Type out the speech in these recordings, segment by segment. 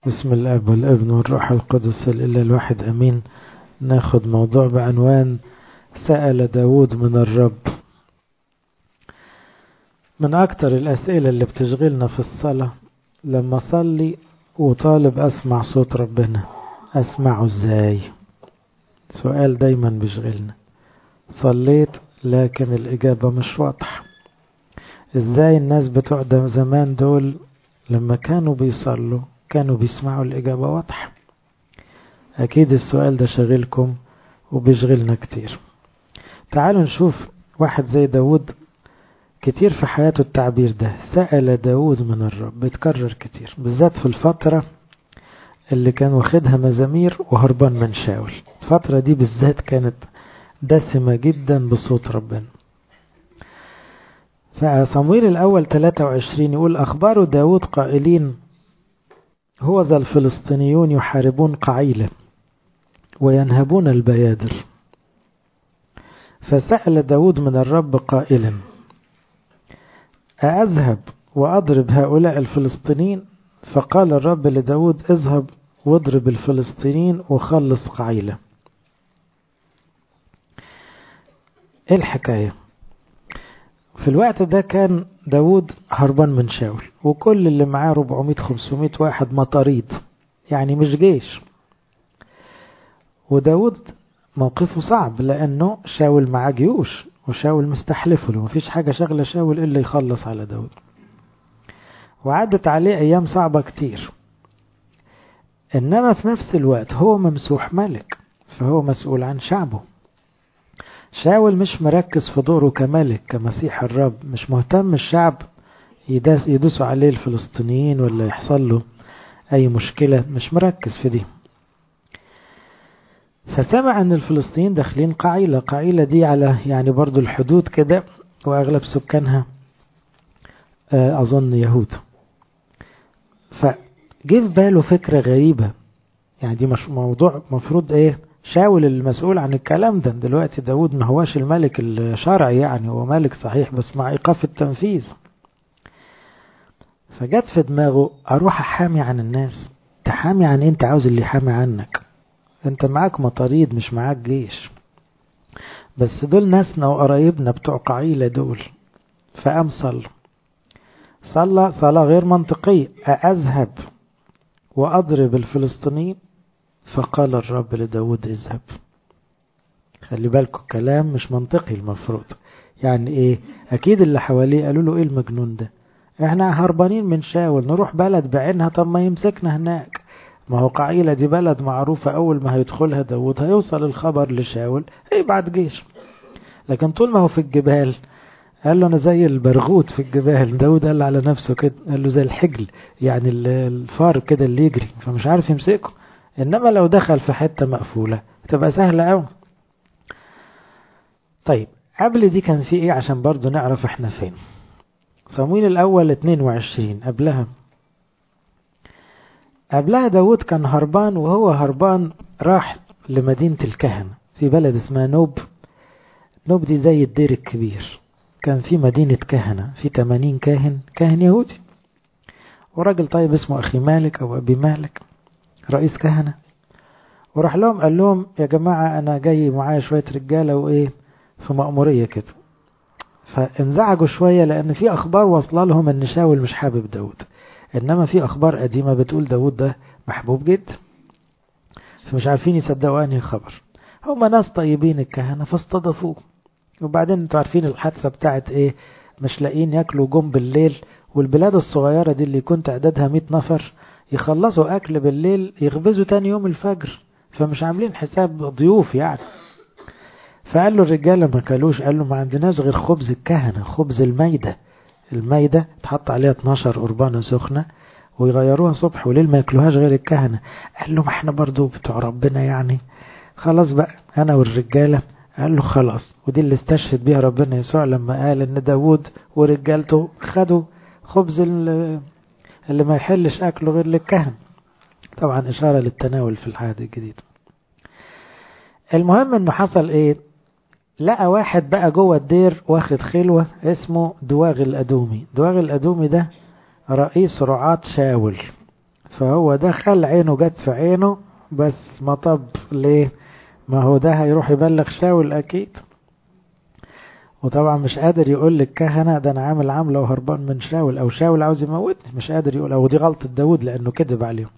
بسم الاب والابن والروح القدس الاله الواحد امين. ناخد موضوع بعنوان سأل داود من الرب. من اكتر الاسئلة اللي بتشغلنا في الصلاة لما اصلي وطالب اسمع صوت ربنا، اسمعه ازاي؟ سؤال دايما بيشغلنا. صليت لكن الاجابة مش واضحة. ازاي الناس بتوع زمان دول لما كانوا بيصلوا كانوا بيسمعوا الإجابة واضحة؟ أكيد السؤال ده شغلكم وبيشغلنا كتير. تعالوا نشوف واحد زي داود. كتير في حياته التعبير ده سأل داود من الرب بيتكرر كتير، بالذات في الفترة اللي كان واخدها مزامير وهربان من شاول. الفترة دي بالذات كانت دسمة جدا بصوت ربنا. فصمويل الأول 23 يقول: أخبار داود قائلين: هو ذا الفلسطينيون يحاربون قعيلة وينهبون البيادر. فسأل داود من الرب قائلا: أذهب وأضرب هؤلاء الفلسطينيين؟ فقال الرب لداود: اذهب واضرب الفلسطينيين وخلص قعيلة. ايه الحكاية؟ في الوقت ده كان داود هربان من شاول، وكل اللي معاه 400-500 واحد مطاريد، يعني مش جيش. وداود موقفه صعب لأنه شاول معاه جيوش وشاول مستحلفه له، مفيش حاجة شغلة شاول إلا يخلص على داود. وعدت عليه أيام صعبة كتير، إنما في نفس الوقت هو ممسوح ملك، فهو مسؤول عن شعبه. شاول مش مركز في دوره كملك كمسيح الرب، مش مهتم الشعب يدوسوا عليه الفلسطينيين ولا يحصل له أي مشكلة، مش مركز في دي. فسمع أن الفلسطينيين داخلين قعيلة. قعيلة دي على يعني برضو الحدود كده، وأغلب سكانها أظن يهود. فجه في باله فكرة غريبة، يعني دي مش موضوع مفروض إيه شاول المسؤول عن الكلام ده. دلوقتي داود ما هواش الملك الشرعي، يعني هو ملك صحيح بس مع إيقاف التنفيذ. فجت في دماغه: أروح أحامي عن الناس. تحامي عن إيه؟ أنت عاوز اللي يحامي عنك؟ أنت معاك مطاريد مش معاك جيش. بس دول ناسنا وقرايبنا بتوع قعيلة دول. فقام صلى صلاة غير منطقية: أذهب وأضرب الفلسطينيين؟ فقال الرب لداود: اذهب. خلي بالكم كلام مش منطقي المفروض. يعني ايه؟ اكيد اللي حواليه قالوا له: ايه المجنون ده؟ احنا هربانين من شاول، نروح بلد بعينها؟ طب ما يمسكنا هناك. ما هو قعيلة دي بلد معروفة، اول ما هيدخلها داود هيوصل الخبر لشاول هيبعت جيش. لكن طول ما هو في الجبال، قال له: انا زي البرغوت في الجبال. داود قال على نفسه كده، قال له زي الحجل، يعني الفار كده اللي يجري، فمش عارف يمسكه. انما لو دخل في حتة مقفولة تبقى سهلة قوي. طيب قبل دي كان في ايه عشان برضو نعرف احنا فين؟ صمويل الاول 22 قبلها داود كان هربان، وهو هربان راح لمدينة الكهنة في بلد اسمها نوب. نوب دي زي الدير الكبير. كان في مدينة كهنة في 80 كاهن يهودي، وراجل طيب اسمه أخي مالك أو أبي مالك رئيس كهنة. وراح لهم قال لهم: يا جماعة أنا جاي معايا شوية رجالة وإيه في مأمورية كده. فانزعجوا شوية لأن في أخبار واصله لهم أن شاول مش حابب داود، إنما في أخبار قديمة بتقول داود ده محبوب جدا، فمش عارفين يصدقوا أنهي خبر. هم ناس طيبين الكهنة فاستضافوه. وبعدين انتوا عارفين الحادثة بتاعت ايه، مش لاقيين ياكلوا جم بالليل، والبلاد الصغيرة دي اللي كنت عددها 100 نفر يخلصوا أكل بالليل يخبزوا تاني يوم الفجر، فمش عاملين حساب ضيوف يعني. فقال له الرجالة ما كلوش، قال له: ما عندناش غير خبز الكهنة، خبز الميدة تحط عليها 12 قربانة سخنة ويغيروها صبح وليل، ما ياكلوهاش غير الكهنة. قال له: ما احنا برضو بتوع ربنا يعني، خلاص بقى أنا والرجالة. قال له: خلاص. ودي اللي استشهد بيها ربنا يسوع لما قال ان داود ورجالته خدوا خبز اللي ما يحلش أكله غير للكهن، طبعا إشارة للتناول في العهد الجديد. المهم انه حصل ايه، لقى واحد بقى جوه الدير واخد خلوة اسمه دواغ الأدومي. دواغ الأدومي ده رئيس رعاة شاول. فهو دخل عينه جت في عينه بس مطب. ليه؟ ما هو ده هيروح يبلغ شاول أكيد، وطبعا مش قادر يقول للكهنة ده أنا عامل عاملة وهربان من شاول، أو شاول عاوز يموتني، مش قادر يقول، أو دي غلطة داود لأنه كذب عليهم.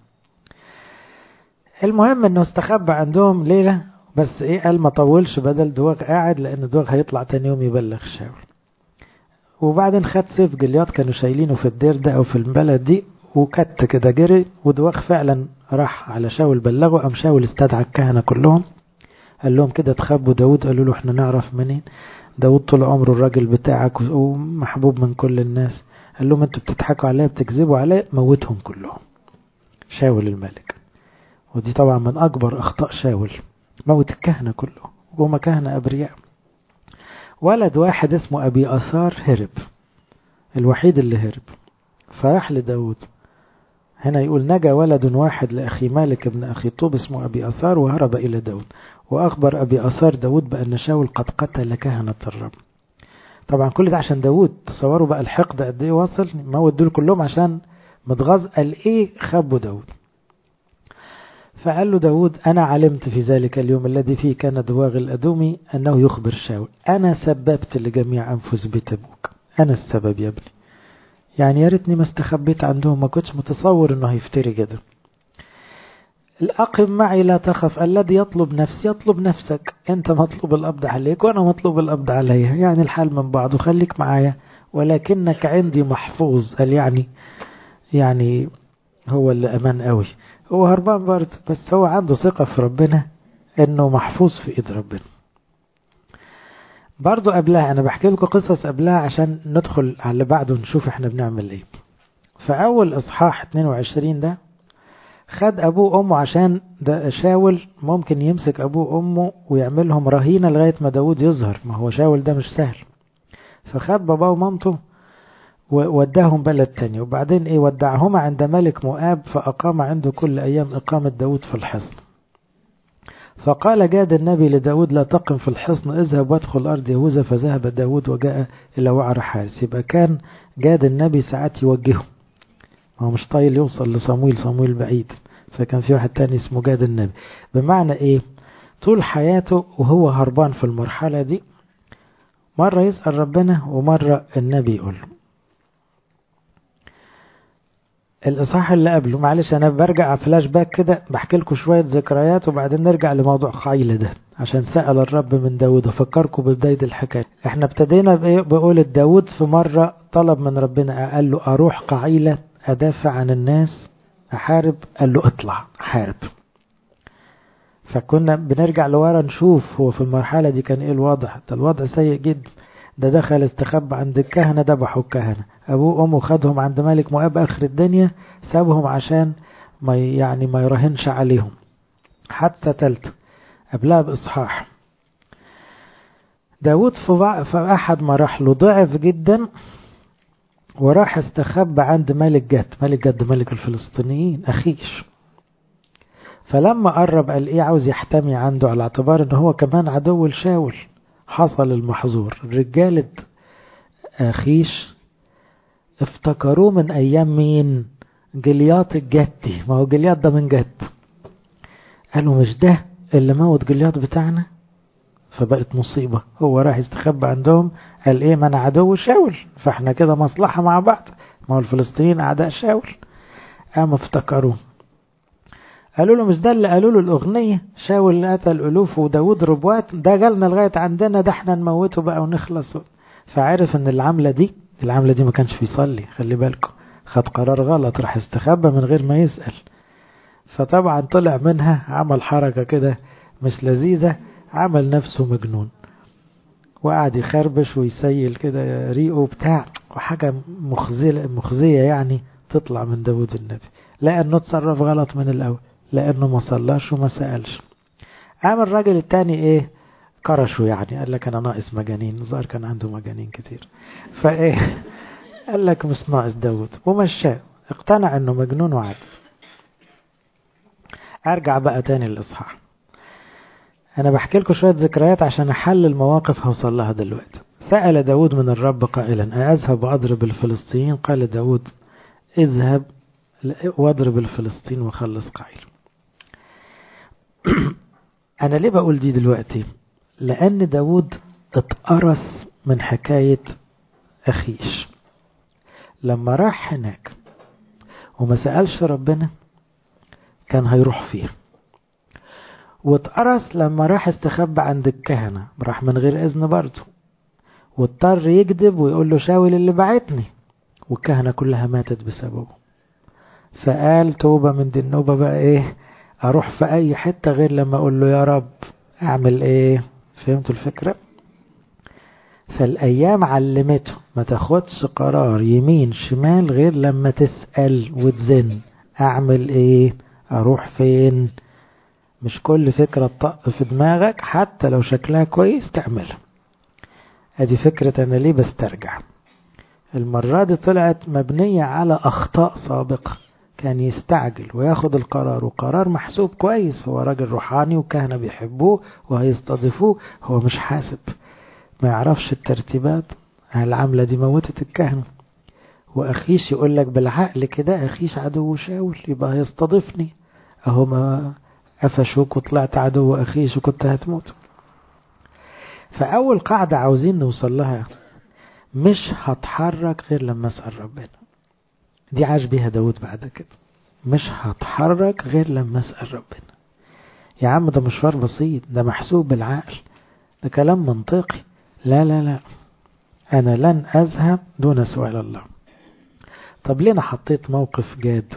المهم أنه استخبى عندهم ليلة، بس إيه قال ما طولش، بدل دواغ قاعد، لأن دواغ هيطلع تاني يوم يبلغ شاول. وبعدين خد سيف جليات كانوا شايلينه في الدير ده أو في البلد دي، وكت كده جري، ودواغ فعلا راح على شاول بلغه. أم شاول استدعى الكهنة كلهم قال لهم كده تخبوا داود. قالوا له احنا نعرف منين، داود طول عمره الراجل بتاعك ومحبوب من كل الناس. قال لهم انتوا بتضحكوا عليا بتكذبوا عليا، موتهم كلهم شاول الملك. ودي طبعا من أكبر أخطاء شاول، موت الكهنة كلهم وهم كهنة أبرياء. ولد واحد اسمه أبي أثار هرب، الوحيد اللي هرب، فراح لداود. هنا يقول نجا ولد واحد لأخي مالك ابن أخي طوب اسمه أبي أثار وهرب إلى داود، وأخبر أبي أثار داود بأن شاول قد قتل كهنة الرب. طبعا كل ده عشان داود، تصوروا بقى الحقد قد ايه واصل، موت دول كلهم عشان متغاظ. قال ايه خبوا داود. فقال له داود أنا علمت في ذلك اليوم الذي فيه كان دواغ الأدومي أنه يخبر شاول، أنا سببت لجميع أنفس بيت أبوك، أنا السبب يا ابني. يعني يا ريتني ما استخبيت عندهم، ما كنتش متصور انه هيفتري كده. الأقم معي لا تخف، الذي يطلب نفسي يطلب نفسك، انت مطلوب القبض عليك وانا مطلوب القبض عليا، يعني الحال من بعض، وخليك معايا ولكنك عندي محفوظ. قال يعني هو اللي أمان قوي، هو هربان برضه بس هو عنده ثقة في ربنا انه محفوظ في ايد ربنا. برضه قبلها انا بحكي لكم قصص قبلها عشان ندخل على اللي بعده نشوف احنا بنعمل ايه. فاول اصحاح 22 ده خد ابوه وامه، عشان ده شاول ممكن يمسك ابوه وامه ويعملهم رهينة لغاية ما داود يظهر، ما هو شاول ده مش سهل. فخد باباه ومامته ووداهم بلد تاني، وبعدين ايه ودعهما عند ملك مؤاب، فاقام عنده كل ايام اقامة داود في الحصن. فقال جاد النبي لداود لا تقم في الحصن، اذهب وادخل أرض يهوذا. فذهب داود وجاء إلى وعر حارس. يبقى كان جاد النبي ساعات يوجهه، هو مش طايل يوصل صمويل بعيد، فكان في واحد تاني اسمه جاد النبي. بمعنى ايه، طول حياته وهو هربان في المرحلة دي، مرة يسأل ربنا ومرة النبي يقول له. الإصحاح اللي قبله، معلش أنا برجع فلاش باك كده بحكي لكم شوية ذكريات وبعدين نرجع لموضوع قايلة ده، عشان سأل الرب من داود. أفكركم ببداية الحكاية. احنا ابتدينا بقول داود في مرة طلب من ربنا، قال له أروح قايلة أدافع عن الناس أحارب، قال له اطلع حارب. فكنا بنرجع لورا نشوف هو في المرحلة دي كان ايه الوضع. ده الوضع سيء جدا، ده دخل استخبى عند الكهنة، ذبحوا الكهنة، أبوه وأمه خدهم عند ملك مؤاب آخر الدنيا، سابهم عشان ما يراهنش عليهم. حادثة تالتة قبلها بإصحاح، داود في أحد مراحله ضعف جدا وراح استخبى عند ملك جد ملك الفلسطينيين أخيش. فلما قرب قال ايه عاوز يحتمي عنده، على اعتبار ان هو كمان عدو لشاول. حصل المحظور، رجالة أخيش افتكروه من أيام مين؟ جليات الجتي، ما هو جليات ده من جت. قالوا مش ده اللي موت جليات بتاعنا؟ فبقت مصيبة. هو راح يستخبى عندهم، قال ايه ما انا عدو شاول، فاحنا كده مصلحة مع بعض، ما هو الفلسطينيين أعداء شاول. قام افتكروه، قالوا له مش ده اللي قالوا له الأغنية شاول اللي قتل ألوف وداود ربوات، ده جالنا لغاية عندنا، ده احنا نموته بقى ونخلص. فعرف ان العملة دي ما كانش بيصلي، خلي بالكم، خد قرار غلط، راح استخبى من غير ما يسأل. فطبعا طلع منها عمل حركة كده مش لذيذة، عمل نفسه مجنون وقعد يخربش ويسيل كده ريقه بتاع، وحاجة مخزية يعني تطلع من داود النبي، لأنه تصرف غلط من الأول، لأنه ما صلاش وما سألش. قام الراجل التاني ايه كرشه، يعني قال لك انا ناقص مجانين، الظاهر كان عنده مجانين كتير، فايه قال لك مش ناقص داود ومشاه، اقتنع انه مجنون وعاد. ارجع بقى تاني للإصحاح، انا بحكي لكم شوية ذكريات عشان احل المواقف هوصل لها دلوقتي. سأل داود من الرب قائلا أذهب وأضرب الفلسطينيين؟ قال داود اذهب واضرب الفلسطين وخلص قعيل. أنا ليه بقول دي دلوقتي؟ لأن داود اتقرص من حكاية أخيش لما راح هناك وما سألش ربنا كان هيروح فيه، واتقرص لما راح استخبى عند الكهنة راح من غير إذن برضه، واضطر يكذب ويقول له شاول اللي بعتني، والكهنة كلها ماتت بسببه. فقال توبة من دي النوبة بقى ايه، اروح في اي حتة غير لما اقول له يا رب اعمل ايه. فهمتوا الفكرة؟ فالايام علمته ما تاخدش قرار يمين شمال غير لما تسأل وتزن اعمل ايه، اروح فين. مش كل فكرة تطق في دماغك حتى لو شكلها كويس تعملها. ادي فكرة انا ليه بسترجع. المرة دي طلعت مبنية على اخطاء سابقة، كان يستعجل وياخد القرار، وقرار محسوب كويس، هو راجل روحاني وكهنة بيحبوه وهيستضيفوه، هو مش حاسب ما يعرفش الترتيبات. العملة دي موتت الكهنة. وأخيش يقول لك بالعقل كده أخيش عدو شاول يبقى هيستضيفني، أهو ما قفشوك وطلعت عدو أخيش وكنت هتموت. فأول قاعدة عاوزين نوصل لها، مش هتحرك غير لما أسأل ربنا. دي عاش بيها داود بعد كده، مش هتحرك غير لما أسأل ربنا. يا عم ده مشوار بسيط، ده محسوب بالعقل، ده كلام منطقي. لا لا لا، أنا لن أذهب دون سؤال الله. طب ليه أنا حطيت موقف جاد؟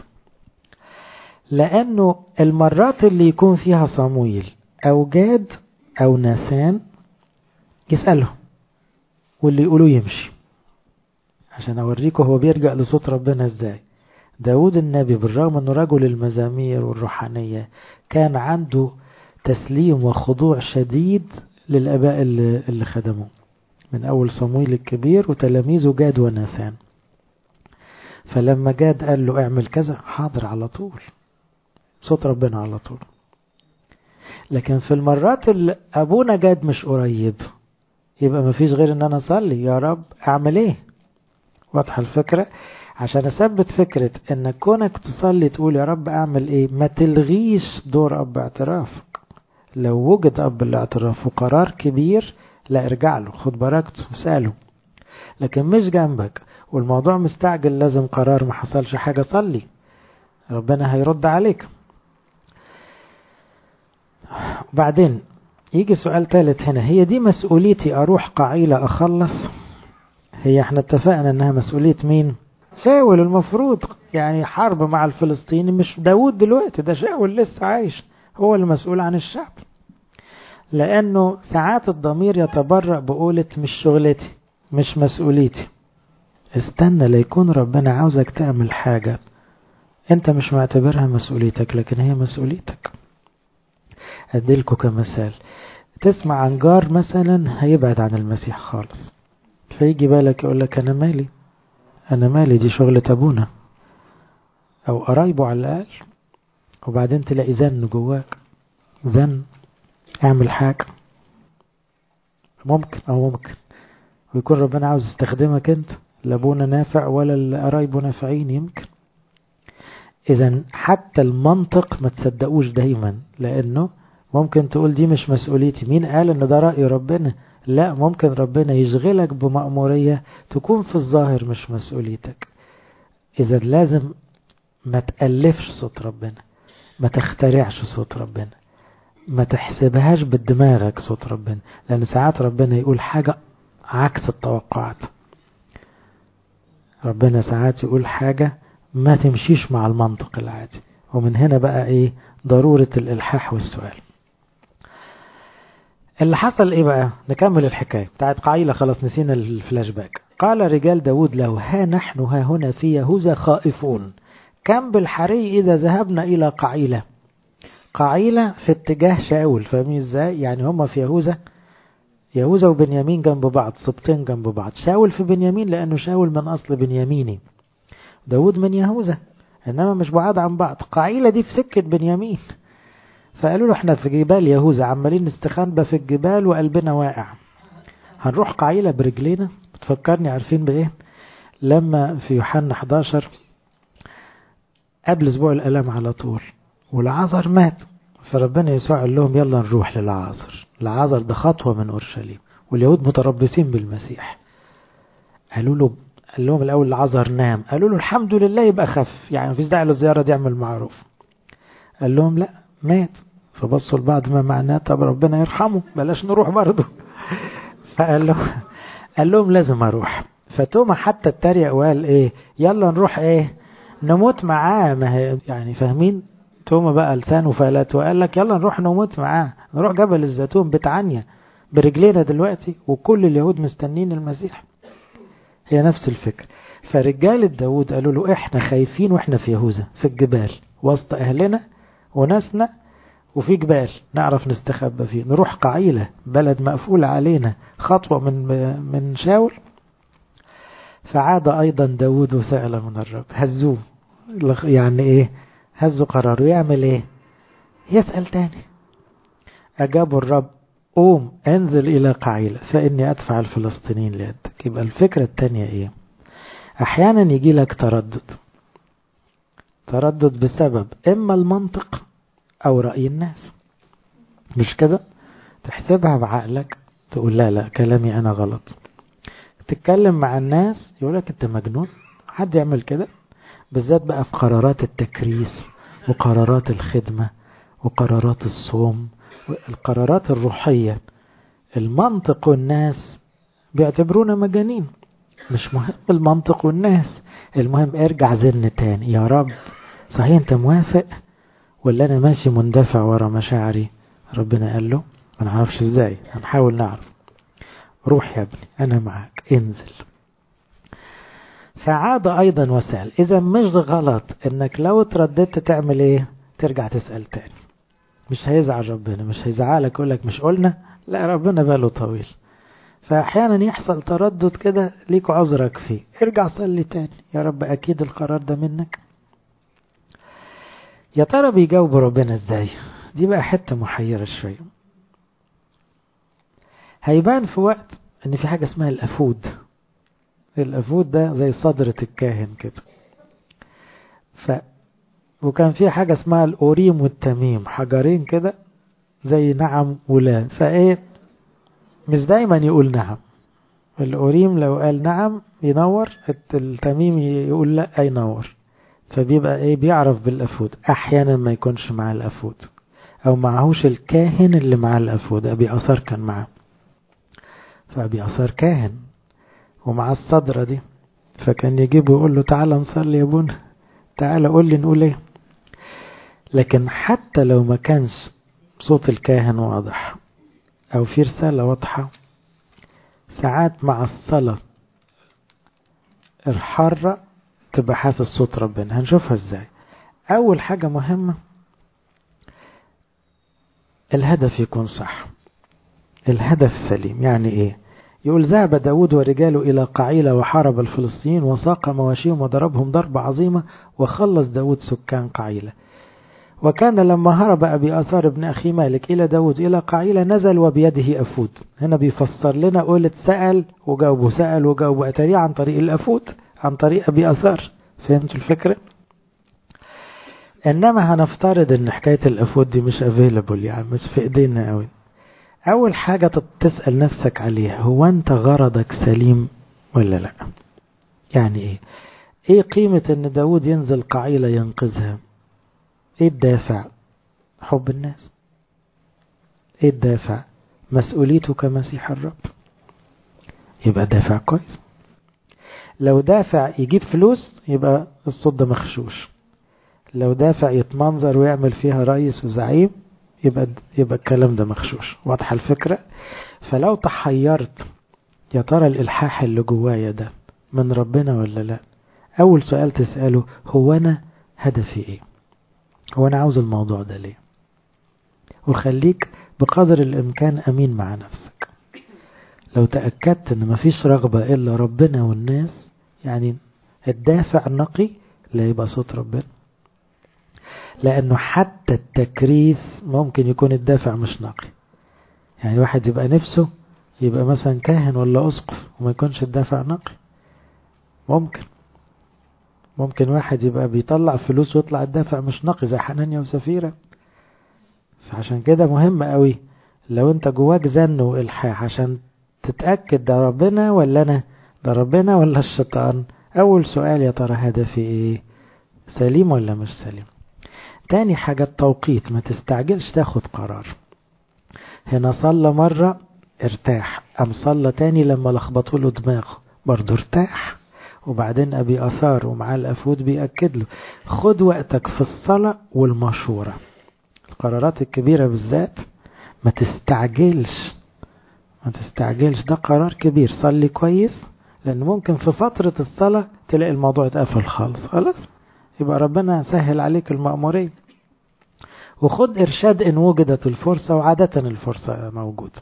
لأنه المرات اللي يكون فيها صمويل أو جاد أو ناثان يسألهم واللي يقولوا يمشي، عشان أوريكم هو بيرجع لصوت ربنا إزاي. داود النبي بالرغم أنه رجل المزامير والروحانية كان عنده تسليم وخضوع شديد للآباء اللي خدموه، من أول صمويل الكبير وتلاميذه جاد وناثان. فلما جاد قال له اعمل كذا حاضر على طول، صوت ربنا على طول. لكن في المرات اللي أبونا جاد مش قريب يبقى مفيش غير ان انا اصلي يا رب اعمل ايه. واضحة الفكرة؟ عشان اثبت فكرة ان كونك تصلي تقول يا رب اعمل ايه، ما تلغيش دور اب اعترافك. لو وجد اب الاعتراف وقرار كبير لا ارجع له، خد بركته وسأله. لكن مش جنبك والموضوع مستعجل لازم قرار، ما حصلش حاجة صلي ربنا هيرد عليك. وبعدين يجي سؤال ثالث هنا، هي دي مسؤوليتي اروح قعيلة اخلص؟ هي احنا اتفقنا انها مسؤولية مين؟ شاول. المفروض يعني حرب مع الفلسطيني مش داود دلوقتي، ده شاول لسه عايش، هو المسؤول عن الشعب. لانه ساعات الضمير يتبرأ بقولة مش شغلتي مش مسؤوليتي. استنى ليكون ربنا عاوزك تعمل حاجة انت مش معتبرها مسؤوليتك لكن هي مسؤوليتك. اديلكوا كمثال، تسمع عن جار مثلا هيبعد عن المسيح خالص، فيجي بالك يقول لك انا مالي دي شغلة ابونا او قرايبه على الاقل. وبعدين تلاقي زن جواك، زن اعمل حاجة. ممكن ويكون ربنا عاوز يستخدمك انت، لا ابونا نافع ولا قرايبه نافعين يمكن. اذا حتى المنطق ما تصدقوش دايما، لانه ممكن تقول دي مش مسؤوليتي، مين قال ان ده رأي ربنا؟ لا، ممكن ربنا يشغلك بمأمورية تكون في الظاهر مش مسؤوليتك. اذا لازم ما تألفش صوت ربنا، ما تخترعش صوت ربنا، ما تحسبهاش بدماغك صوت ربنا، لان ساعات ربنا يقول حاجة عكس التوقعات. ربنا ساعات يقول حاجة ما تمشيش مع المنطق العادي، ومن هنا بقى ايه ضرورة الإلحاح والسؤال. اللي حصل ايه بقى؟ نكمل الحكاية بتاعت قعيلة، خلاص نسينا الفلاش باك. قال رجال داود له ها نحن ها هنا في يهوذا خائفون، كم بالحري إذا ذهبنا إلى قعيلة. قعيلة في اتجاه شاول، فاهمين ازاي؟ يعني هم في يهوذا وبنيامين جنب بعض، سبطين جنب بعض. شاول في بنيامين لأنه شاول من أصل بنياميني، داود من يهوذا، إنما مش بعاد عن بعض. قعيلة دي في سكة بنيامين. فقالوا له احنا في جبال يهوذا عمالين نستخبى في الجبال وقلبنا واقع، هنروح قعيلة برجلينا؟ بتفكرني عارفين بإيه؟ لما في يوحنا 11 قبل أسبوع الآلام على طول، والعازر مات. فربنا يسوع قال لهم يلا نروح للعازر. العازر ده خطوة من أورشليم، واليهود متربصين بالمسيح. قال لهم الأول العازر نام، قالوا له الحمد لله يبقى خف، يعني مفيش داعي للزيارة دي، اعمل معروف. قال لهم لا مات. فبصوا لبعض ما معناه طب ربنا يرحمه بلاش نروح برضه. قال لهم لازم اروح. فتوما حتى اتريق وقال ايه يلا نروح ايه نموت معاه. ما هي يعني فاهمين، توما بقى لسانه فلات وقال لك يلا نروح نموت معاه، نروح جبل الزيتون بتعنيا برجلينا دلوقتي، وكل اليهود مستنين المسيح. هي نفس الفكرة. فرجال داود قالوا له احنا خايفين واحنا في يهوذا في الجبال وسط اهلنا وناسنا، وفي جبال نعرف نستخبى فيه، نروح قعيلة بلد مقفولة علينا خطوة من شاول. فعاد أيضا داود وسأل من الرب. هزوه يعني إيه؟ هزوا قراره يعمل إيه؟ يسأل تاني. أجابوا الرب قوم انزل إلى قعيلة فإني أدفع الفلسطينيين ليدك. يبقى الفكرة التانية إيه؟ أحيانا يجي لك تردد بسبب إما المنطق أو رأي الناس، مش كده؟ تحسبها بعقلك تقول لا كلامي أنا غلط. تتكلم مع الناس يقولك أنت مجنون، حد يعمل كده؟ بالذات بقى في قرارات التكريس وقرارات الخدمة وقرارات الصوم والقرارات الروحية. المنطق والناس بيعتبرونا مجانين. مش مهم المنطق والناس، المهم ارجع زن تاني يا رب صحيح انت موافق ولا انا ماشي مندفع ورا مشاعري؟ ربنا قال له ما نعرفش ازاي، هنحاول نعرف. روح يا ابني انا معاك انزل. فعاد ايضا وسأل. اذا مش غلط انك لو ترددت تعمل ايه؟ ترجع تسأل تاني. مش هيزعل ربنا، مش هيزعلك يقولك مش قلنا، لا ربنا باله طويل. فاحيانا يحصل تردد كده ليك عذرك فيه، ارجع صلي تاني يا رب اكيد القرار ده منك. يا ترى بيجاوب ربنا ازاي؟ دي بقى حتة محيرة شوية. هيبان في وقت ان في حاجة اسمها الافود. الافود ده زي صدرة الكاهن كده. وكان في حاجة اسمها الأوريم والتميم، حجرين كده زي نعم ولا. فايه مش دايما يقول نعم. الأوريم لو قال نعم ينور، التميم يقول لا ينور. فبيبقى ايه بيعرف بالأفود. احيانا ما يكونش مع الأفود او معهوش الكاهن اللي مع الأفود. أبي أثار كان معه، فأبي أثار كاهن ومع الصدرة دي، فكان يجيبه يقول له تعالى نصلي يا ابونا، تعالى قول لي نقول ايه. لكن حتى لو ما كانش صوت الكاهن واضح او في رسالة واضحة، ساعات مع الصلاة الحارة تبقى حاسس صوت ربنا. هنشوفها ازاي. اول حاجة مهمة الهدف يكون صح، الهدف سليم. يعني ايه؟ يقول ذهب داود ورجاله إلى قعيلة وحارب الفلسطينيين وساق مواشيهم وضربهم ضربة عظيمة وخلص داود سكان قعيلة. وكان لما هرب أبي آثار ابن أخي مالك إلى داود إلى قعيلة نزل وبيده أفود. هنا بيفسر لنا قولة سأل وجاوبه، سأل وجاوبه أتريه عن طريق الأفود، عن طريق أبي آثار. فهمتوا الفكرة؟ إنما هنفترض إن حكاية الأفود دي مش available، يعني مش في إيدينا قوي. أول حاجة تسأل نفسك عليها، هو أنت غرضك سليم ولا لا؟ يعني إيه قيمة إن داود ينزل قعيلة ينقذها؟ إيه الدافع؟ حب الناس. إيه الدافع؟ مسؤوليته كمسيح الرب. يبقى دافع كويس. لو دافع يجيب فلوس يبقى الصوت ده مخشوش. لو دافع يتمنظر ويعمل فيها رئيس وزعيم يبقى الكلام ده مخشوش. واضحة الفكرة؟ فلو تحيرت يا ترى الإلحاح اللي جوايا ده من ربنا ولا لا، أول سؤال تسأله هو أنا هدفي إيه؟ هو أنا عاوز الموضوع ده ليه؟ وخليك بقدر الإمكان أمين مع نفسك. لو تأكدت أن مفيش رغبة إلا ربنا والناس، يعني الدافع النقي، لا يبقى صوت ربنا. لأنه حتى التكريس ممكن يكون الدافع مش نقي. يعني واحد يبقى نفسه يبقى مثلا كاهن ولا أسقف وما يكونش الدافع نقي. ممكن ممكن واحد يبقى بيطلع فلوس ويطلع الدافع مش نقي زي حنانيا وسفيرة. فعشان كده مهم قوي لو انت جواك زن والحاح عشان تتأكد ده ربنا ولا انا، ده ربنا ولا الشيطان. اول سؤال يا ترى هدفي ايه، سليم ولا مش سليم. تاني حاجة التوقيت، ما تستعجلش تاخد قرار. هنا صلى مرة ارتاح، قام صلى تاني لما لخبطوا له دماغه برضه ارتاح، وبعدين ابي اثار ومعاه الافود بيأكد له. خد وقتك في الصلاة والمشورة، القرارات الكبيرة بالذات ما تستعجلش، ما تستعجلش، ده قرار كبير. صلي كويس، لان ممكن في فترة الصلاة تلاقي الموضوع اتقفل خلاص، يبقى ربنا سهل عليك المأمورية. وخد إرشاد إن وجدت الفرصة، وعادة الفرصة موجودة.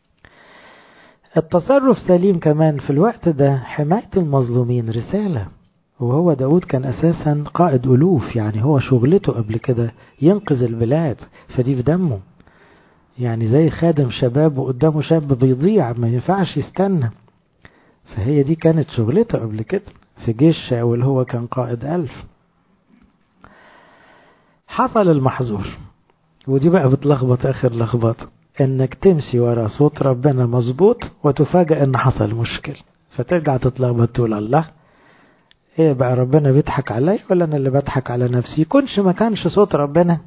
التصرف سليم كمان في الوقت ده، حماية المظلومين رسالة. وهو داود كان أساسا قائد ألوف، يعني هو شغلته قبل كده ينقذ البلاد، فدي في دمه، يعني زي خادم شباب وقدامه شاب بيضيع ما ينفعش يستنى، فهي دي كانت شغلته قبل كده في جيش شاول، هو كان قائد 1000. حصل المحظور، ودي بقى بتلخبط آخر لخبطة، انك تمشي ورا صوت ربنا مظبوط وتفاجأ ان حصل مشكلة، فترجع تتلخبط تقول الله ايه بقى، ربنا بيضحك علي ولا انا اللي بضحك على نفسي؟ يكونش ما كانش صوت ربنا.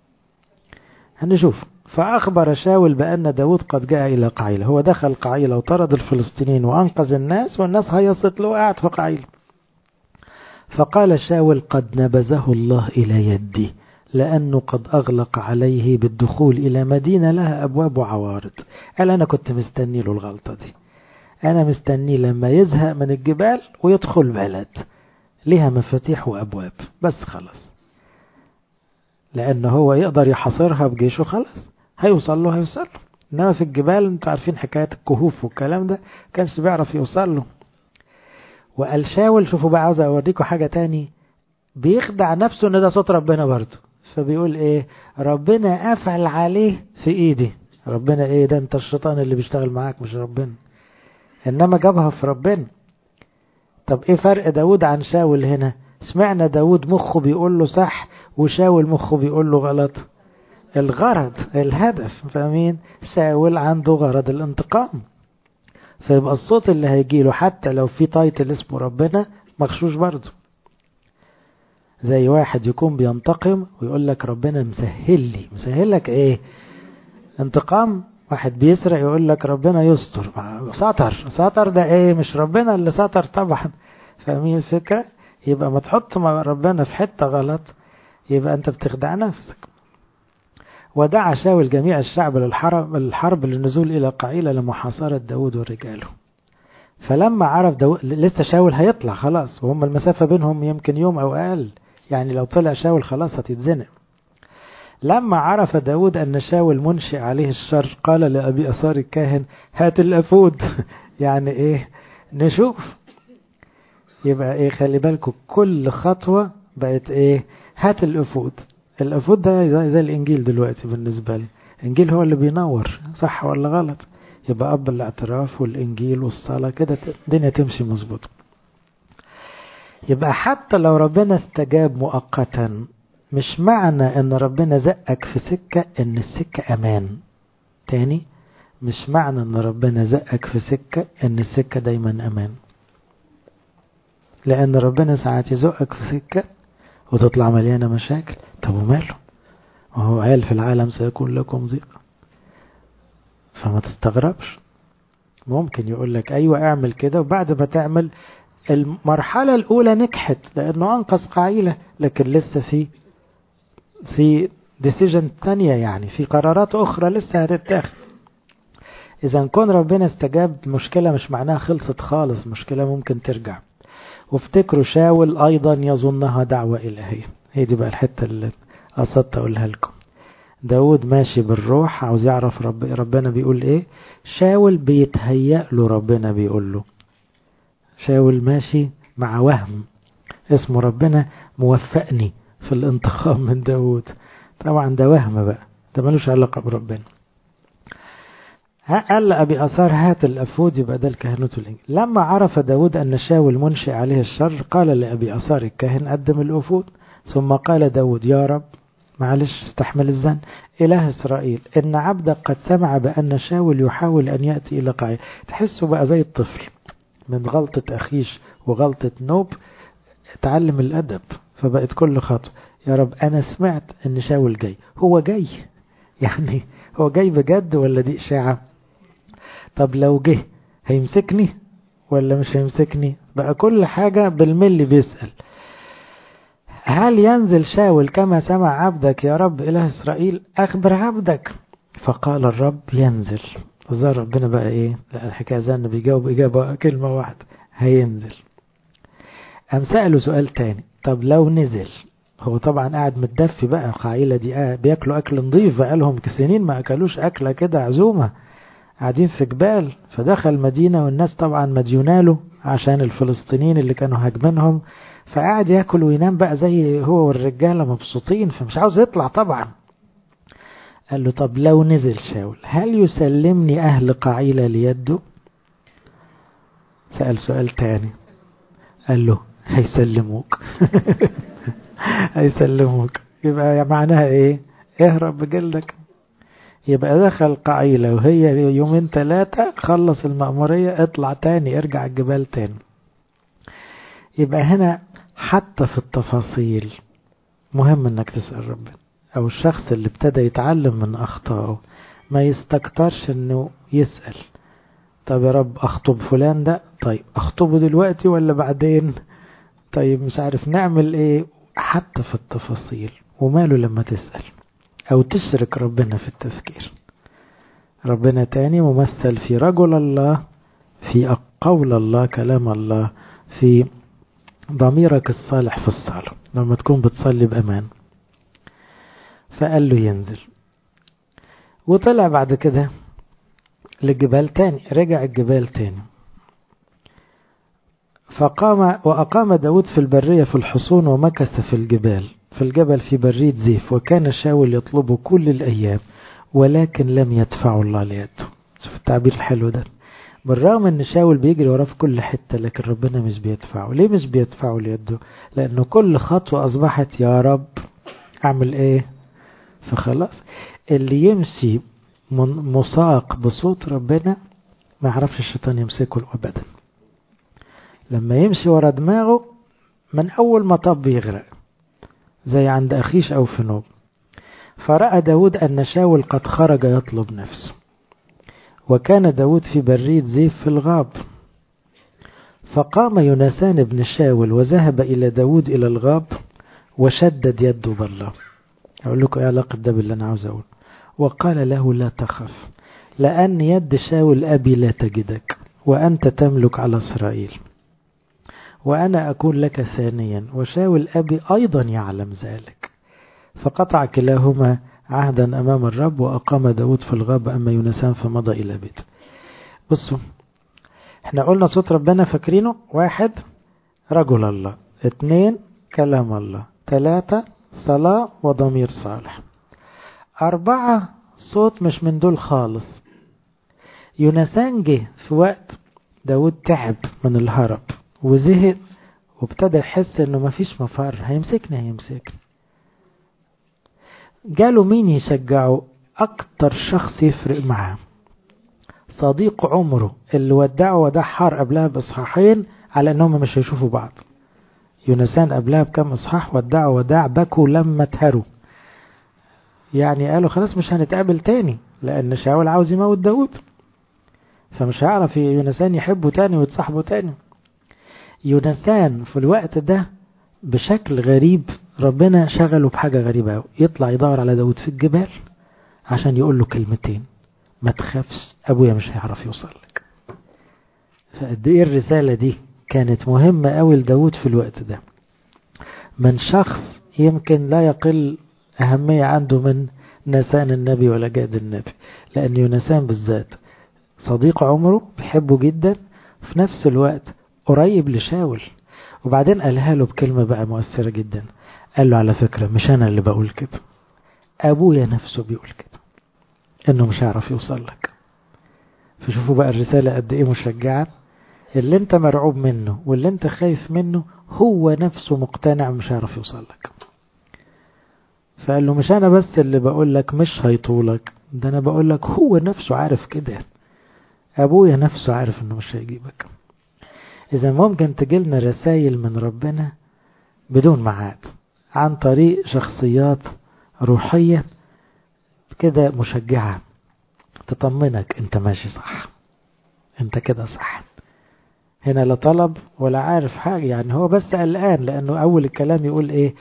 هنشوف. فأخبر شاول بأن داود قد جاء إلى قعيلة، هو دخل قعيلة وطرد الفلسطينيين وأنقذ الناس، والناس هيصت له قاعد في قعيلة. فقال شاول قد نبذه الله إلى يدي، لأنه قد أغلق عليه بالدخول إلى مدينة لها أبواب وعوارض. قال أنا كنت مستني له الغلطة دي، أنا مستني لما يزهق من الجبال ويدخل بلد لها مفاتيح وأبواب بس خلاص، لأنه هو يقدر يحاصرها بجيشه خلاص، هيوصل له. إنما في الجبال انتوا عارفين حكاية الكهوف والكلام ده كانش بيعرف يوصل له. وقال شاول، شوفوا بقى عاوز أوريكم حاجة تاني، بيخدع نفسه ان ده صوت ربنا برضه، فبيقول ايه، ربنا قفل عليه في ايدي. ربنا ايه ده، انت الشيطان اللي بيشتغل معاك مش ربنا، انما جابها في ربنا. طب ايه فرق داود عن شاول هنا؟ سمعنا داود مخه بيقول له صح وشاول مخه بيقول له غلط. الغرض، الهدف، فاهمين؟ شاول عنده غرض الانتقام، فيبقى الصوت اللي هيجيله حتى لو في تايتل اسمه ربنا مغشوش برضه. زي واحد يكون بينتقم ويقول لك ربنا مسهل لك ايه، انتقام. واحد بيسرق يقول لك ربنا يستر، ستر ده ايه، مش ربنا اللي ستر طبعا، فاهمين الفكرة؟ يبقى ما تحط ربنا في حتة غلط، يبقى انت بتخدع نفسك. ودعا شاول جميع الشعب للحرب للنزول الى قعيلة لمحاصرة داود ورجاله. فلما عرف داود، لسه شاول هيطلع خلاص، وهم المسافة بينهم يمكن يوم او اقل، يعني لو طلع شاول خلاص هتتزنق. لما عرف داود أن شاول منشئ عليه الشر، قال لأبي أثار الكاهن هات الأفود. يعني إيه، نشوف. يبقى إيه، خلي بالكم كل خطوة بقت إيه، هات الأفود. الأفود ده زي الإنجيل دلوقتي بالنسبة لي، الإنجيل هو اللي بينور، صح ولا غلط؟ يبقى أب الاعتراف والإنجيل والصلاة كده الدنيا تمشي مظبوط. يبقى حتى لو ربنا استجاب مؤقتا، مش معنى ان ربنا زقك في سكة ان السكة امان. تاني، مش معنى ان ربنا زقك في سكة ان السكة دايما امان، لان ربنا ساعات يزقك في سكة وتطلع مليانة مشاكل. طب وماله، وهو قال في العالم سيكون لكم ضيق، فما تستغربش. ممكن يقول لك ايوه اعمل كده، وبعد ما تعمل المرحلة الاولى نجحت لانه انقذ قعيلة، لكن لسه في decision تانية، يعني في قرارات أخرى لسه هتتاخد. إذا كون ربنا استجاب، مشكلة مش معناها خلصت خالص، مشكلة ممكن ترجع. وافتكروا شاول أيضا يظنها دعوة إلهية. هي دي بقى الحتة اللي قصدت أقولها لكم. داود ماشي بالروح، عاوز يعرف ربنا بيقول إيه. شاول بيتهيأ له ربنا بيقول له. شاول ماشي مع وهم اسمه ربنا موفقني في الانتقام من داود. طبعا ده وهم بقى، ده ملوش علاقة بربنا. قال لأبي أثار هات الأفود يبقى ده الكهنوت والإنجيل. لما عرف داود أن شاول منشئ عليه الشر قال لأبي أثار الكاهن قدم الأفود. ثم قال داود يا رب معلش استحمل الزن إله إسرائيل إن عبدك قد سمع بأن شاول يحاول أن يأتي إلى قاعدة. تحسوا بقى زي الطفل من غلطة أخيش وغلطة نوب تعلم الأدب، فبقت كل خطوة يا رب أنا سمعت أن شاول جاي. هو جاي يعني هو جاي بجد ولا دي إشاعة؟ طب لو جه هيمسكني ولا مش هيمسكني؟ بقى كل حاجة بالملي بيسأل. هل ينزل شاول كما سمع عبدك يا رب إله إسرائيل؟ أخبر عبدك. فقال الرب ينزل. وزار ربنا بقى إيه؟ لا الحكاية زي أنه بيجاوب إجابة كلمة واحدة هينزل. قام سأله سؤال تاني طب لو نزل، هو طبعا قاعد متدفي بقى القاعدة دي بياكلوا أكل نظيف بقى لهم سنين ما أكلوش أكلة كده عزومة قاعدين في جبال، فدخل مدينة والناس طبعا مديوناله عشان الفلسطينيين اللي كانوا هاجمينهم، فقاعد ياكل وينام بقى زي هو والرجالة مبسوطين فمش عاوز يطلع طبعا. قال له طب لو نزل شاول هل يسلمني أهل قعيلة ليده؟ سأل سؤال تاني قال له هيسلموك هيسلموك. يبقى معناها ايه؟ اهرب بجلدك. يبقى دخل قعيلة وهي يومين 3 خلص المأمورية اطلع تاني ارجع الجبال تاني. يبقى هنا حتى في التفاصيل مهم انك تسأل ربنا، او الشخص اللي ابتدى يتعلم من اخطائه ما يستكترش انه يسأل طب يا رب اخطب فلان ده، طيب اخطبه دلوقتي ولا بعدين، طيب مش عارف نعمل ايه. حتى في التفاصيل وماله لما تسأل او تشرك ربنا في التفكير. ربنا تاني ممثل في رجل الله، في قول الله كلام الله، في ضميرك الصالح في الصلاة لما تكون بتصلي بأمان. فقال له ينزل وطلع بعد كده للجبال تاني، رجع الجبال تاني. وأقام داود في البرية في الحصون ومكث في الجبال في الجبل في برية زيف. وكان شاول يطلبه كل الأيام ولكن لم يدفعه الله ليده. شوف التعبير الحلو ده، بالرغم ان شاول بيجري وراه في كل حتة لكن ربنا مش بيدفعه. ليه مش بيدفعه ليده؟ لأنه كل خطوة أصبحت يا رب أعمل إيه؟ فخلاص اللي يمشي مساق بصوت ربنا ما يعرفش الشيطان يمسكه أبدا. لما يمشي ورا دماغه من أول مطب يغرق زي عند أخيش أو في نوب. فرأى داود أن شاول قد خرج يطلب نفسه. وكان داود في برية زيف في الغاب. فقام يونسان بن شاول وذهب إلى داود إلى الغاب وشدد يده بالله. أقول لكم إيه علاقة ده باللي أنا عاوز أقول. وقال له لا تخف لأن يد شاول أبي لا تجدك وأنت تملك على إسرائيل وأنا أكون لك ثانيا وشاول أبي أيضا يعلم ذلك. فقطع كلاهما عهدا أمام الرب. وأقام داود في الغاب أما يونسان فمضى إلى بيته. بصوا احنا قلنا صوت ربنا فاكرينه 1 رجل الله، 2 كلام الله، 3 صلاة وضمير صالح، 4 صوت مش من دول خالص. يونسان جه في وقت داود تعب من الهرب وزهق وابتدى يحس انه مفيش مفر، هيمسكني. جاله مين يشجعه؟ اكتر شخص يفرق معاه صديق عمره اللي ودعه حار قبلها بإصحاحين على انهم مش هيشوفوا بعض. يونسان قبلها بكم إصحاح وداع بكوا لما اتهروا، يعني قالوا خلاص مش هنتقابل تاني لأن شاول عاوز يموت داود، فمش هيعرف يونسان يحبه تاني ويتصاحبه تاني. يونسان في الوقت ده بشكل غريب ربنا شغله بحاجة غريبة، يطلع يدور على داود في الجبال عشان يقول له كلمتين، ما تخافش أبويا مش هيعرف يوصلك. فقد ايه الرسالة دي كانت مهمة قوي لداود في الوقت ده، من شخص يمكن لا يقل أهمية عنده من نسان النبي ولا جاد النبي، لأن يونسان بالذات صديق عمره بيحبه جدا في نفس الوقت قريب لشاول. وبعدين قالها له بكلمة بقى مؤثرة جدا، قال له على فكرة مش أنا اللي بقول كده، أبويا نفسه بيقول كده إنه مش هيعرف يوصل لك. فشوفوا بقى الرسالة قد ايه مشجعة. اللي انت مرعوب منه واللي انت خايف منه هو نفسه مقتنع مش هيعرف يوصل لك. فقال له مش انا بس اللي بقول لك مش هيطولك، ده انا بقول لك هو نفسه عارف كده، ابويا نفسه عارف انه مش هيجيبك. اذا ممكن تجيلنا رسائل من ربنا بدون ميعاد عن طريق شخصيات روحية كده مشجعة تطمنك انت ماشي صح، انت كده صح. هنا لا طلب ولا عارف حاجة، يعني هو بس قلقان لأنه أول الكلام يقول إيه،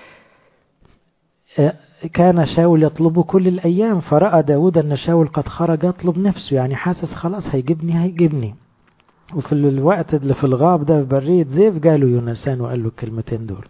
كان شاول يطلبه كل الأيام فرأى داود أن شاول قد خرج يطلب نفسه، يعني حاسس خلاص هيجيبني. وفي الوقت اللي في الغاب ده في برية زيف جاله يونسان وقال له الكلمتين دول.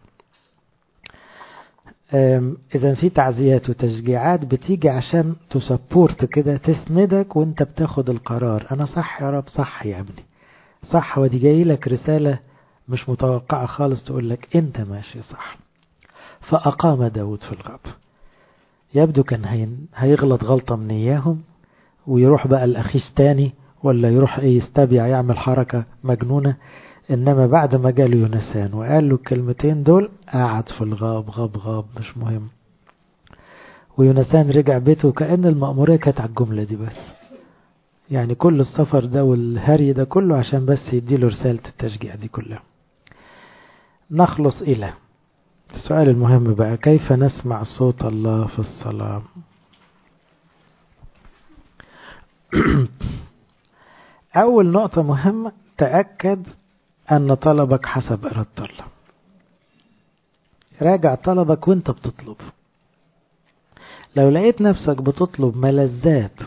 إذا في تعزيات وتشجيعات بتيجي عشان تسبورت كده، تسندك وانت بتاخد القرار. أنا صح يا رب، صح يا ابني صح. ودي جاي لك رسالة مش متوقعة خالص تقول لك انت ماشي صح. فأقام داود في الغاب. يبدو كان هيغلط غلطة من إياهم ويروح بقى الأخيش تاني، ولا يروح يستبيع يعمل حركة مجنونة. إنما بعد ما جاله يونسان وقال له الكلمتين دول قعد في الغاب، غاب مش مهم. ويونسان رجع بيته كأن المأمورية كانت على الجملة دي بس، يعني كل السفر ده والهري ده كله عشان بس يديله رسالة التشجيع دي كلها. نخلص إلى السؤال المهم بقى، كيف نسمع صوت الله في الصلاة؟ أول نقطة مهمة، تأكد أن طلبك حسب إرادة الله. راجع طلبك وانت بتطلب. لو لقيت نفسك بتطلب ملذات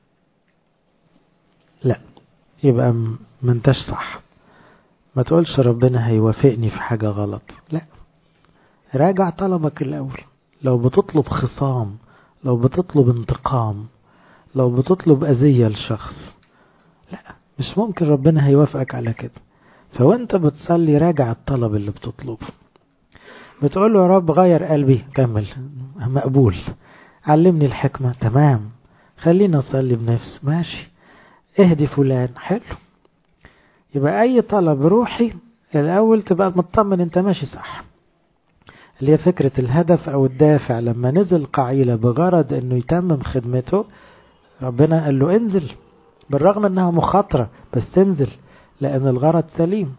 لا، يبقى ما انتش صح. ما تقولش ربنا هيوافقني في حاجة غلط، لا، راجع طلبك الأول. لو بتطلب خصام، لو بتطلب انتقام، لو بتطلب أذية لشخص، لا، مش ممكن ربنا هيوافقك على كده. فوانت بتصلي راجع الطلب اللي بتطلبه. بتقول له يا رب غير قلبي، كمل، مقبول. علمني الحكمة، تمام. خلينا أصلي بنفس، ماشي. اهدي فلان، حلو. يبقى أي طلب روحي الأول تبقى مطمن انت ماشي صح. اللي هي فكرة الهدف أو الدافع. لما نزل قعيلة بغرض أنه يتمم خدمته، ربنا قال له انزل، بالرغم أنها مخاطرة بس انزل لأن الغرض سليم.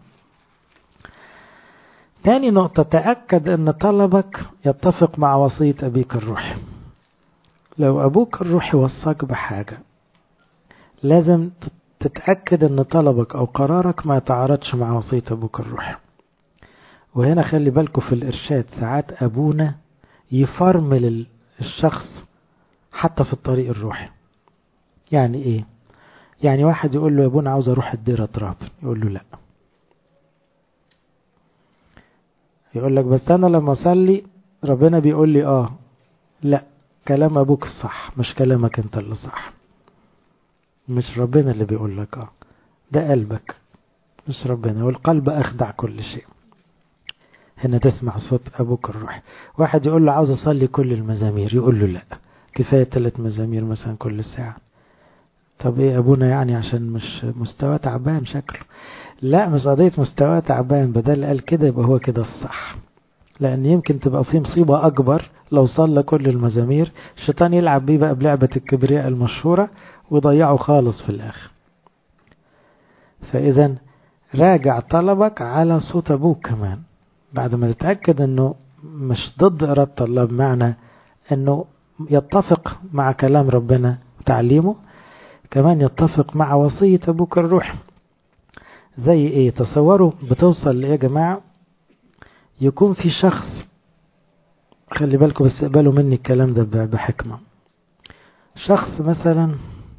تاني نقطة، تأكد أن طلبك يتفق مع وصية أبيك الروحي. لو أبوك الروحي وصاك بحاجة لازم تتأكد أن طلبك أو قرارك ما يتعارضش مع وصية أبوك الروحي. وهنا خلي بالكم في الإرشاد ساعات أبونا يفرمل الشخص حتى في الطريق الروحي. يعني إيه؟ يعني واحد يقول له يا أبونا عاوز أروح الديرة تراب، يقول له لا. يقول لك بس أنا لما أصلي ربنا بيقول لي لا، كلام أبوك الصح مش كلامك أنت اللي صح. مش ربنا اللي بيقول لك ده قلبك مش ربنا، والقلب أخدع كل شيء. هنا تسمع صوت أبوك الروحي. واحد يقول له عاوز أصلي كل المزامير، يقول له لا، كفاية 3 مزامير مثلا كل ساعة. طب ايه أبونا يعني عشان مش مستوى تعبان شكله؟ لا، مش قضية مستوى تعبان، بدل قال كده يبقى هو كده الصح. لأن يمكن تبقى في مصيبة أكبر لو صلى كل المزامير، الشيطان يلعب بيه بقى بلعبة الكبرياء المشهورة ويضيعه خالص في الآخر. فإذا راجع طلبك على صوت أبوك كمان بعد ما تتأكد أنه مش ضد إرادة الله، بمعنى أنه يتفق مع كلام ربنا وتعليمه، كمان يتفق مع وصية أبوك الروح. زي إيه؟ تصوروا بتوصل لإيه يا جماعة؟ يكون في شخص، خلي بالكم بس اقبلوا مني الكلام ده بحكمة. شخص مثلا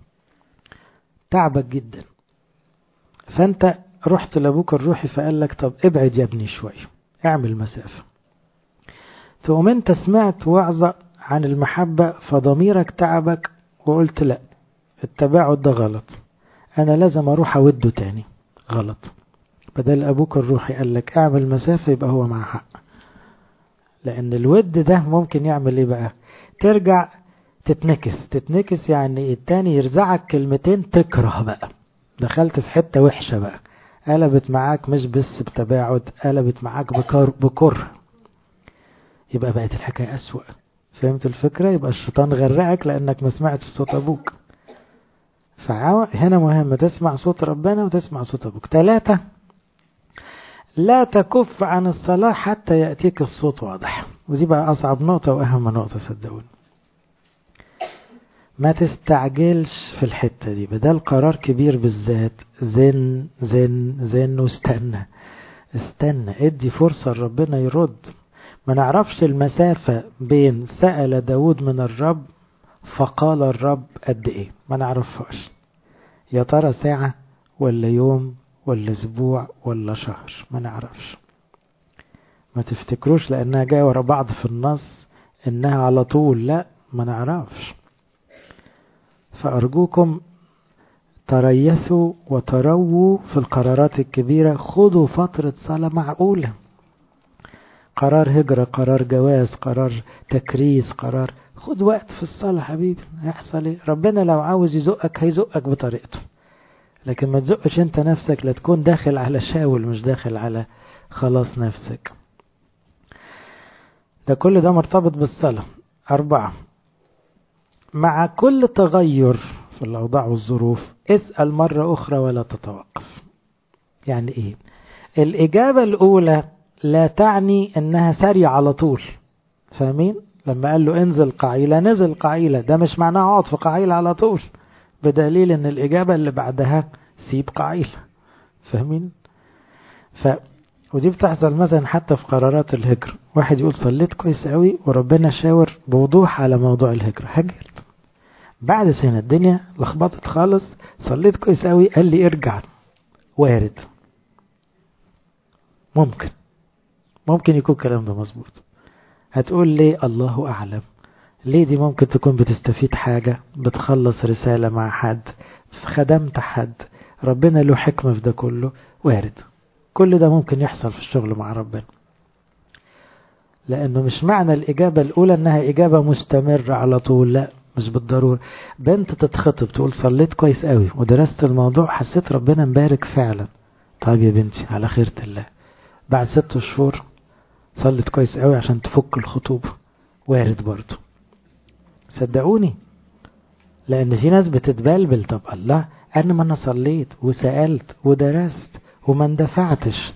تعبك جدا، فأنت رحت لأبوك الروحي فقال لك طب ابعد يا ابني شوية، اعمل مسافة. تقوم انت سمعت وعظة عن المحبة فضميرك تعبك وقلت لا، التباعد ده غلط، انا لازم اروح اوده تاني، غلط. بدل ابوك الروحي قال لك اعمل مسافة، يبقى هو مع حق. لان الود ده ممكن يعمل ايه بقى؟ ترجع تتنكس يعني التاني يرزعك كلمتين تكره بقى، دخلت في حتة وحشة بقى، قلبت معاك مش بس بتباعد، قلبت معاك بكره، يبقى بقت الحكاية أسوأ. فهمت الفكرة؟ يبقى الشيطان غرقك لأنك ما سمعتش صوت أبوك. فهنا مهم تسمع صوت ربنا وتسمع صوت أبوك. 3، لا تكف عن الصلاة حتى يأتيك الصوت واضح. ودي بقى أصعب نقطة وأهم نقطة صدقوني. ما تستعجلش في الحتة دي، بدل قرار كبير بالذات. زن زن زن واستنى، استنى، ادي فرصة ربنا يرد. ما نعرفش المسافة بين سأل داود من الرب فقال الرب قد ايه، ما نعرفهاش. يا ترى ساعة ولا يوم ولا اسبوع ولا شهر، ما نعرفش. ما تفتكروش لانها جاية ورا بعض في النص انها على طول، لا، ما نعرفش. فأرجوكم تريثوا وترووا في القرارات الكبيرة. خدوا فترة صلاة معقولة. قرار هجرة، قرار جواز، قرار تكريس، قرار، خد وقت في الصلاة حبيبي. هيحصل ايه؟ ربنا لو عاوز يزقك هيزقك بطريقته، لكن ما تزقش انت نفسك، لا تكون داخل على شاول مش داخل على خلاص نفسك. ده كل ده مرتبط بالصلاة. 4، مع كل تغير في الأوضاع والظروف اسأل مرة أخرى ولا تتوقف. يعني إيه؟ الإجابة الأولى لا تعني أنها سريعة على طول. فاهمين؟ لما قال له انزل قعيلة نزل قعيلة، ده مش معناه اقعد في قعيلة على طول، بدليل أن الإجابة اللي بعدها سيب قعيلة. فاهمين؟ ودي بتحصل مثلا حتى في قرارات الهجرة. واحد يقول صليت كويس قوي وربنا شاور بوضوح على موضوع الهجرة، هجرت. بعد سنة الدنيا لخبطت خالص، صليت كويس قوي قال لي ارجع. وارد، ممكن يكون الكلام ده مظبوط. هتقول ليه؟ الله أعلم. ليه؟ دي ممكن تكون بتستفيد حاجة، بتخلص رسالة مع حد، خدمت حد، ربنا له حكمة في ده كله. وارد، كل ده ممكن يحصل في الشغل مع ربنا. لأنه مش معنى الإجابة الأولى أنها إجابة مستمرة على طول، لا، مش بالضرورة. بنت تتخطب تقول صليت كويس قوي ودرست الموضوع حسيت ربنا مبارك فعلا. طيب يا بنتي على خيرة الله، بعد 6 شهور صليت كويس قوي عشان تفك الخطوبة. وارد برضو، صدقوني. لأن في ناس بتتبلبل، طب الله أنا ما أنا صليت وسألت ودرست وما اندفعتش.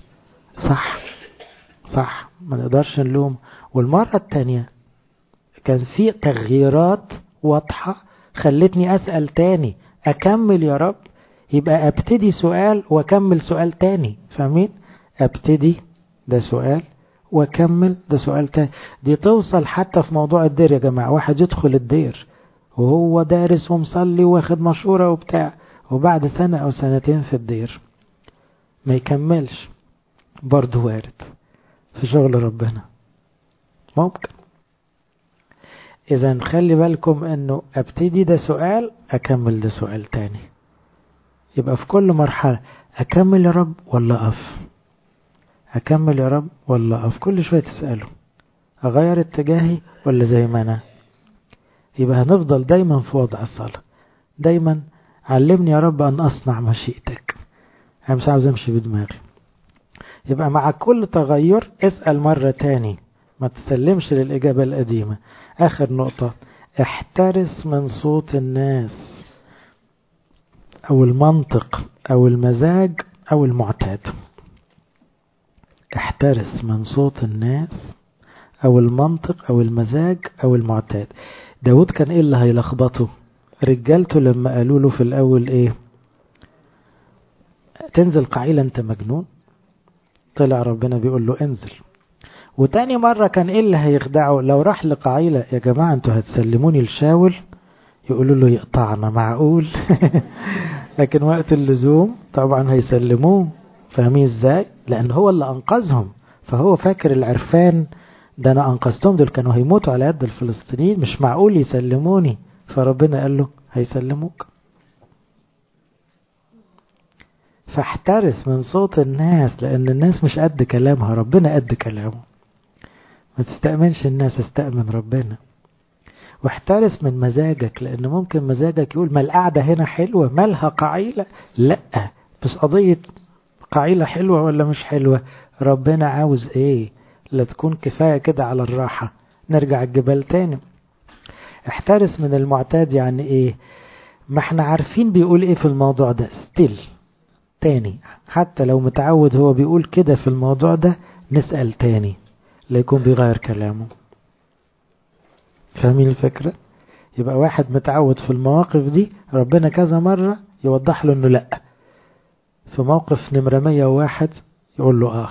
صح، ما نقدرش نلوم. والمرة التانية كان في تغييرات واضحة خلتني أسأل تاني، أكمل يا رب. يبقى أبتدي سؤال وأكمل سؤال تاني. فاهمين؟ أبتدي ده سؤال وأكمل ده سؤال تاني. دي توصل حتى في موضوع الدير يا جماعة. واحد يدخل الدير وهو دارس ومصلي واخد مشورة وبتاع، وبعد 1 أو 2 في الدير ما يكملش. برضو وارد في شغل ربنا، ممكن. إذا خلي بالكم أنه أبتدي ده سؤال أكمل ده سؤال تاني. يبقى في كل مرحلة أكمل يا رب ولا أقف، أكمل يا رب ولا أقف. كل شوية تسأله أغير اتجاهي ولا زي ما أنا. يبقى هنفضل دايما في وضع الصلاة، دايما علمني يا رب أن أصنع مشيئتك، أنا مش عاوز أمشي بدماغي. يبقى مع كل تغير اسأل مرة تاني، ما تسلمش للإجابة القديمة. آخر نقطة، احترس من صوت الناس أو المنطق أو المزاج أو المعتاد. احترس من صوت الناس أو المنطق أو المزاج أو المعتاد. داود كان إيه اللي هيلخبطه؟ رجالته لما قالوا له في الأول إيه؟ تنزل قعيلة أنت مجنون. طلع ربنا بيقول له انزل. وتاني مرة كان إيه اللي هيخدعه؟ لو راح لقعيلة يا جماعة أنتوا هتسلموني لشاول، يقولوا له يقطعنا، معقول؟ لكن وقت اللزوم طبعا هيسلموه. فاهمين ازاي؟ لأن هو اللي أنقذهم، فهو فاكر العرفان ده أنا أنقذتهم، دول كانوا هيموتوا على يد الفلسطينيين، مش معقول يسلموني. فربنا قال له هيسلموك. فاحترس من صوت الناس، لأن الناس مش قد كلامها، ربنا قد كلامه. ما تستأمنش الناس، استأمن ربنا. واحترس من مزاجك، لأن ممكن مزاجك يقول ما القعدة هنا حلوة، مالها قعيلة. لا، بس قضية قعيلة حلوة ولا مش حلوة، ربنا عاوز ايه؟ لا تكون كفاية كده على الراحة، نرجع الجبال تاني. احترس من المعتاد يعني ايه؟ ما احنا عارفين بيقول ايه في الموضوع ده ستيل تاني، حتى لو متعود هو بيقول كده في الموضوع ده، نسأل تاني لا يكون بيغير كلامه. فاهمين الفكرة؟ يبقى واحد متعود في المواقف دي ربنا كذا مرة يوضح له انه لا، في موقف نمرة 101 يقول له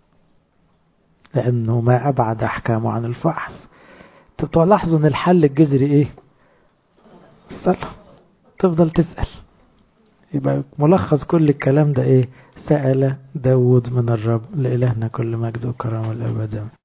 لانه ما ابعد احكامه عن الفحص. تلاحظوا ان الحل الجذري ايه؟ الصلاة. تفضل تسأل. يبقى ملخص كل الكلام ده ايه؟ سأل داود من الرب، لإلهنا كل مجد وكرامة الأبد.